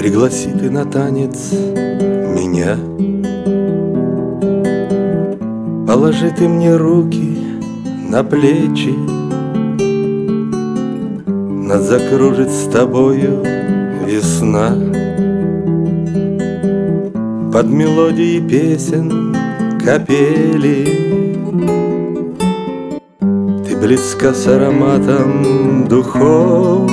Пригласи ты на танец меня, положи ты мне руки на плечи, нас закружит с тобою весна. Под мелодии песен капели ты близка с ароматом духов.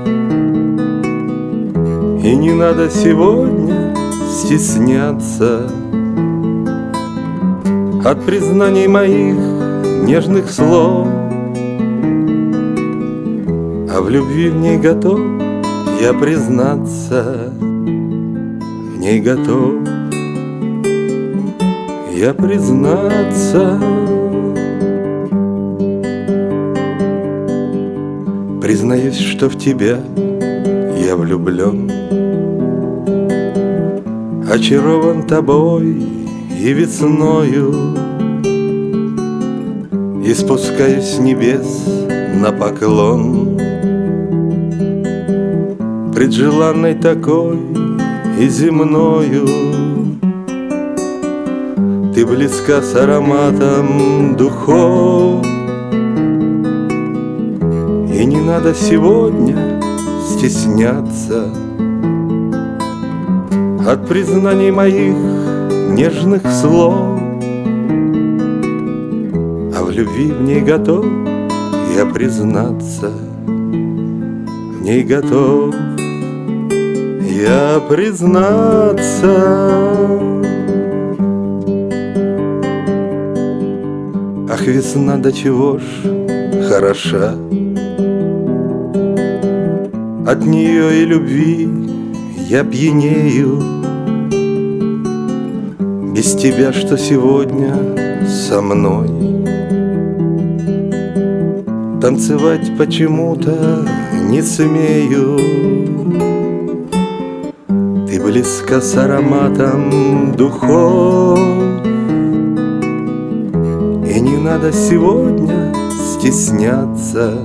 И не надо сегодня стесняться от признаний моих нежных слов. А в любви в ней готов я признаться, в ней готов я признаться. Признаюсь, что в тебя я влюблен, очарован тобой и весною, и спускаюсь с небес на поклон пред желанной такой и земною. Ты близка с ароматом духов, и не надо сегодня стесняться от признаний моих нежных слов. А в любви в ней готов я признаться, в ней готов я признаться. Ах, весна, до чего ж хороша, от нее и любви я пьянею. Без тебя, что сегодня со мной, танцевать почему-то не смею. Ты близка с ароматом духов, и не надо сегодня стесняться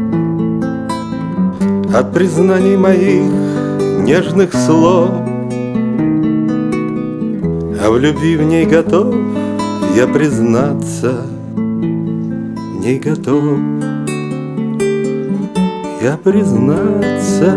от признаний моих нежных слов. А в любви в ней готов я признаться, в ней готов я признаться.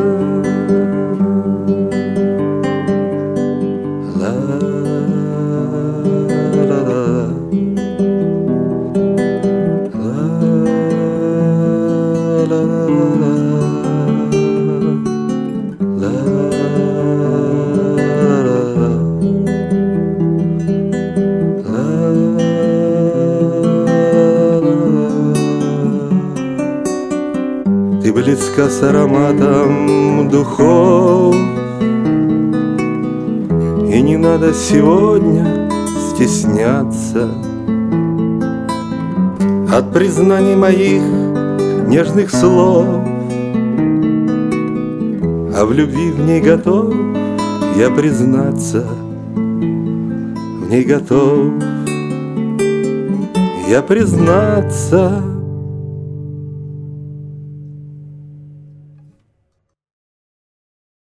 Ты близка с ароматом духов, и не надо сегодня стесняться от признаний моих нежных слов. А в любви в ней готов я признаться, в ней готов я признаться.